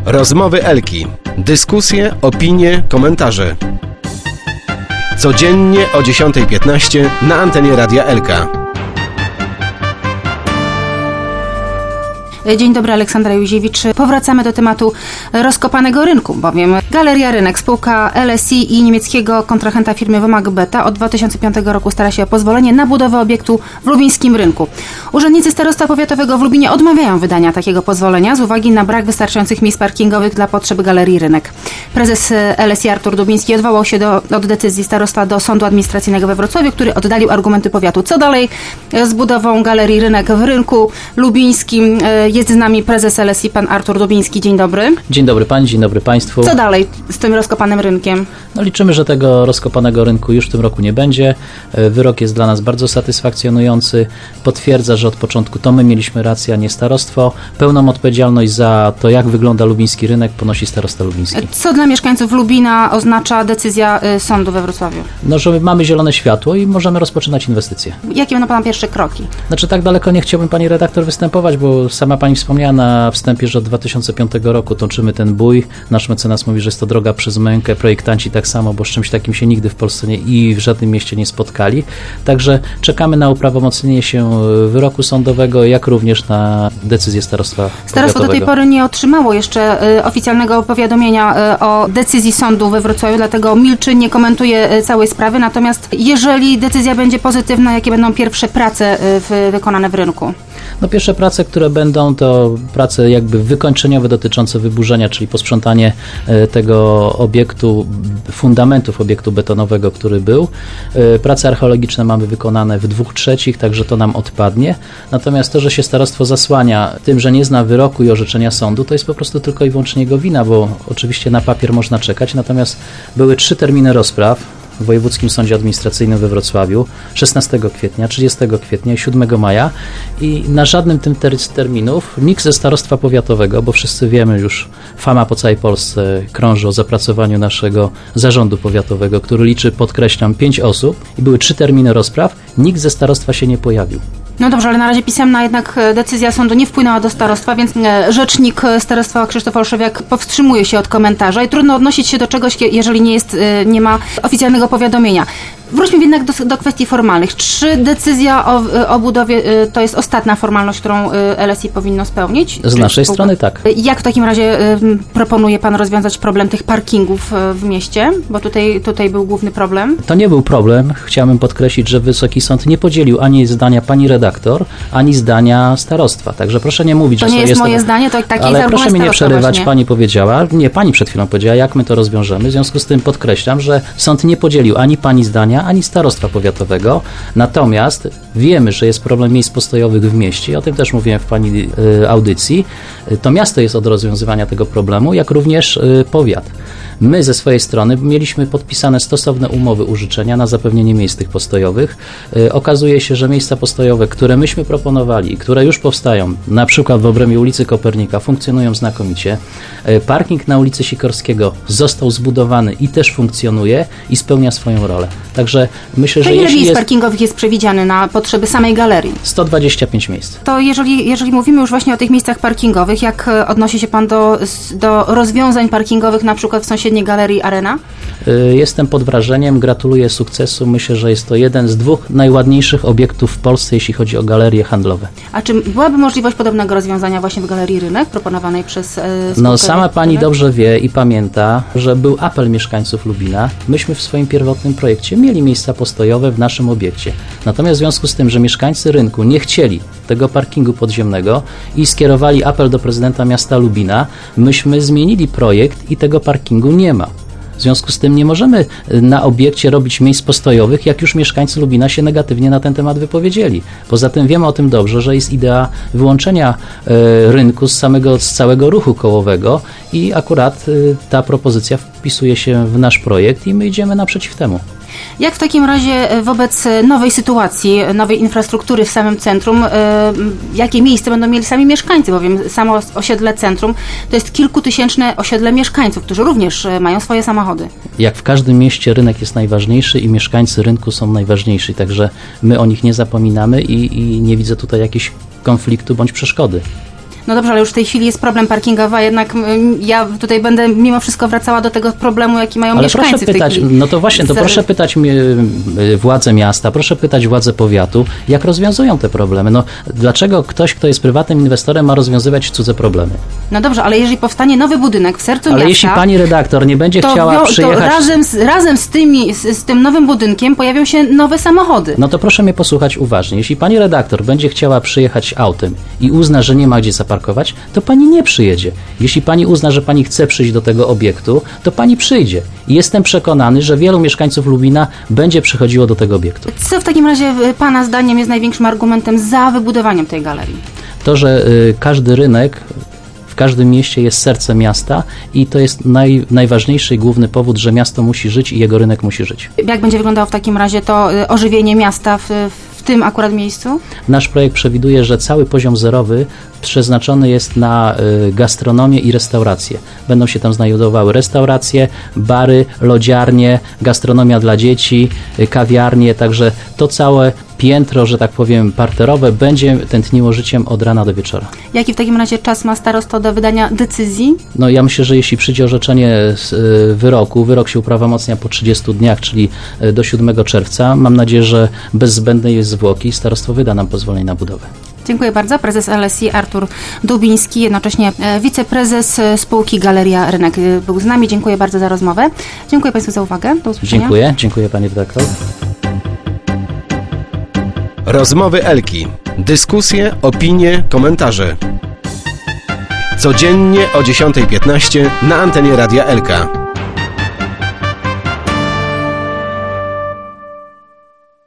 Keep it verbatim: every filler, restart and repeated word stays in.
Rozmowy Elki. Dyskusje, opinie, komentarze. Codziennie o dziesiąta piętnaście na antenie Radia Elka. Dzień dobry, Aleksandra Józiewicz. Powracamy do tematu rozkopanego rynku, bowiem Galeria Rynek, spółka L S I i niemieckiego kontrahenta firmy Womag Beta od dwa tysiące piątego roku stara się o pozwolenie na budowę obiektu w lubińskim rynku. Urzędnicy Starostwa Powiatowego w Lubinie odmawiają wydania takiego pozwolenia z uwagi na brak wystarczających miejsc parkingowych dla potrzeb Galerii Rynek. Prezes L S I Artur Dubiński odwołał się do, od decyzji starostwa do Sądu Administracyjnego we Wrocławiu, który oddalił argumenty powiatu. Co dalej z budową Galerii Rynek w rynku lubińskim? Jest z nami prezes L S I, pan Artur Dubiński. Dzień dobry. Dzień dobry pani, dzień dobry państwu. Co dalej z tym rozkopanym rynkiem? No liczymy, że tego rozkopanego rynku już w tym roku nie będzie. Wyrok jest dla nas bardzo satysfakcjonujący. Potwierdza, że od początku to my mieliśmy rację, a nie starostwo. Pełną odpowiedzialność za to, jak wygląda lubiński rynek, ponosi starosta lubiński. Co dla mieszkańców Lubina oznacza decyzja sądu we Wrocławiu? No, że mamy zielone światło i możemy rozpoczynać inwestycje. Jakie będą pana pierwsze kroki? Znaczy tak daleko nie chciałbym pani redaktor występować, bo sama pani wspomniała na wstępie, że od dwa tysiące piątego roku toczymy ten bój. Nasz mecenas mówi, że jest to droga przez mękę, projektanci tak samo, bo z czymś takim się nigdy w Polsce nie, i w żadnym mieście nie spotkali. Także czekamy na uprawomocnienie się wyroku sądowego, jak również na decyzję starostwa Starostwo do tej pory nie otrzymało jeszcze y, oficjalnego powiadomienia y, o decyzji sądu we Wrocławiu, dlatego milczy, nie komentuje y, całej sprawy. Natomiast jeżeli decyzja będzie pozytywna, jakie będą pierwsze prace y, w, wykonane w rynku? No pierwsze prace, które będą, to prace jakby wykończeniowe dotyczące wyburzenia, czyli posprzątanie tego obiektu, fundamentów obiektu betonowego, który był. Prace archeologiczne mamy wykonane w dwóch trzecich, także to nam odpadnie. Natomiast to, że się starostwo zasłania tym, że nie zna wyroku i orzeczenia sądu, to jest po prostu tylko i wyłącznie jego wina, bo oczywiście na papier można czekać, natomiast były trzy terminy rozpraw w Wojewódzkim Sądzie Administracyjnym we Wrocławiu szesnastego kwietnia, trzydziestego kwietnia i siódmego maja i na żadnym tym z terminów nikt ze Starostwa Powiatowego, bo wszyscy wiemy już, fama po całej Polsce krąży o zapracowaniu naszego zarządu powiatowego, który liczy, podkreślam, pięć osób i były trzy terminy rozpraw, nikt ze starostwa się nie pojawił. No dobrze, ale na razie pisemna jednak decyzja sądu nie wpłynęła do starostwa, więc rzecznik starostwa Krzysztof Olszewiak powstrzymuje się od komentarza i trudno odnosić się do czegoś, jeżeli nie jest, nie ma oficjalnego powiadomienia. Wróćmy jednak do, do kwestii formalnych. Czy decyzja o, o budowie to jest ostatnia formalność, którą L S I powinno spełnić? Z Czy naszej spółka? strony tak. Jak w takim razie proponuje pan rozwiązać problem tych parkingów w mieście? Bo tutaj, tutaj był główny problem. To nie był problem. Chciałbym podkreślić, że Wysoki Sąd nie podzielił ani zdania pani redaktor, ani zdania starostwa. Także proszę nie mówić, to że nie to jest, jest moje to... zdanie, to taki Ale jest proszę mnie nie przerywać, właśnie. pani powiedziała. Nie, pani przed chwilą powiedziała, jak my to rozwiążemy. W związku z tym podkreślam, że sąd nie podzielił ani pani zdania, ani starostwa powiatowego. Natomiast wiemy, że jest problem miejsc postojowych w mieście i o tym też mówiłem w pani y, audycji. To miasto jest od rozwiązywania tego problemu, jak również y, powiat. My ze swojej strony mieliśmy podpisane stosowne umowy użyczenia na zapewnienie miejsc tych postojowych. Yy, okazuje się, że miejsca postojowe, które myśmy proponowali i które już powstają, na przykład w obrębie ulicy Kopernika, funkcjonują znakomicie. Yy, parking na ulicy Sikorskiego został zbudowany i też funkcjonuje i spełnia swoją rolę. Także myślę, to że ile jeśli miejsc jest... parkingowych jest przewidziane na potrzeby samej galerii? sto dwadzieścia pięć miejsc. To jeżeli, jeżeli mówimy już właśnie o tych miejscach parkingowych, jak odnosi się pan do, do rozwiązań parkingowych na przykład w sąsiedniej Galerii Arena? Jestem pod wrażeniem, gratuluję sukcesu. Myślę, że jest to jeden z dwóch najładniejszych obiektów w Polsce, jeśli chodzi o galerie handlowe. A czy byłaby możliwość podobnego rozwiązania właśnie w Galerii Rynek, proponowanej przez spółkę? No sama pani dobrze wie i pamięta, że był apel mieszkańców Lubina. Myśmy w swoim pierwotnym projekcie mieli miejsca postojowe w naszym obiekcie. Natomiast w związku z tym, że mieszkańcy rynku nie chcieli tego parkingu podziemnego i skierowali apel do prezydenta miasta Lubina, myśmy zmienili projekt i tego parkingu nie ma. W związku z tym nie możemy na obiekcie robić miejsc postojowych, jak już mieszkańcy Lubina się negatywnie na ten temat wypowiedzieli. Poza tym wiemy o tym dobrze, że jest idea wyłączenia y, rynku z, samego, z całego ruchu kołowego i akurat y, ta propozycja wpisuje się w nasz projekt i my idziemy naprzeciw temu. Jak w takim razie wobec nowej sytuacji, nowej infrastruktury w samym centrum, jakie miejsce będą mieli sami mieszkańcy, bowiem samo osiedle centrum to jest kilkutysięczne osiedle mieszkańców, którzy również mają swoje samochody. Jak w każdym mieście rynek jest najważniejszy i mieszkańcy rynku są najważniejsi, także my o nich nie zapominamy i, i nie widzę tutaj jakiegoś konfliktu bądź przeszkody. No dobrze, ale już w tej chwili jest problem parkingowy, a jednak mm, ja tutaj będę mimo wszystko wracała do tego problemu, jaki mają Ale mieszkańcy proszę w tej pytać, chwili. no to właśnie, to Za- proszę pytać mnie, y, władze miasta, proszę pytać władze powiatu, jak rozwiązują te problemy. No dlaczego ktoś, kto jest prywatnym inwestorem, ma rozwiązywać cudze problemy? No dobrze, ale jeżeli powstanie nowy budynek w sercu Ale miasta, jeśli pani redaktor nie będzie to, chciała wio- to przyjechać... razem, z, razem z, tymi, z, z tym nowym budynkiem pojawią się nowe samochody. No to proszę mnie posłuchać uważnie. Jeśli pani redaktor będzie chciała przyjechać autem i uzna, że nie ma gdzie zaparkować, to pani nie przyjedzie. Jeśli pani uzna, że pani chce przyjść do tego obiektu, to pani przyjdzie. I jestem przekonany, że wielu mieszkańców Lubina będzie przychodziło do tego obiektu. Co w takim razie y, pana zdaniem jest największym argumentem za wybudowaniem tej galerii? To, że y, każdy rynek w każdym mieście jest serce miasta i to jest naj, najważniejszy i główny powód, że miasto musi żyć i jego rynek musi żyć. Jak będzie wyglądało w takim razie to y, ożywienie miasta w, w tym akurat miejscu? Nasz projekt przewiduje, że cały poziom zerowy przeznaczony jest na y, gastronomię i restauracje. Będą się tam znajdowały restauracje, bary, lodziarnie, gastronomia dla dzieci, y, kawiarnie, także to całe piętro, że tak powiem, parterowe będzie tętniło życiem od rana do wieczora. Jaki w takim razie czas ma starosta do wydania decyzji? No ja myślę, że jeśli przyjdzie orzeczenie z y, wyroku, wyrok się uprawomocnia po trzydziestu dniach, czyli y, do siódmego czerwca, mam nadzieję, że bez zbędnej zwłoki starostwo wyda nam pozwolenie na budowę. Dziękuję bardzo. Prezes L S I Artur Dubiński, jednocześnie e, wiceprezes e, spółki Galeria Rynek e, był z nami. Dziękuję bardzo za rozmowę. Dziękuję Państwu za uwagę. Do usłyszenia. Dziękuję, dziękuję Pani redaktor. Rozmowy Elki. Dyskusje, opinie, komentarze. Codziennie o dziesiąta piętnaście na antenie Radia Elka.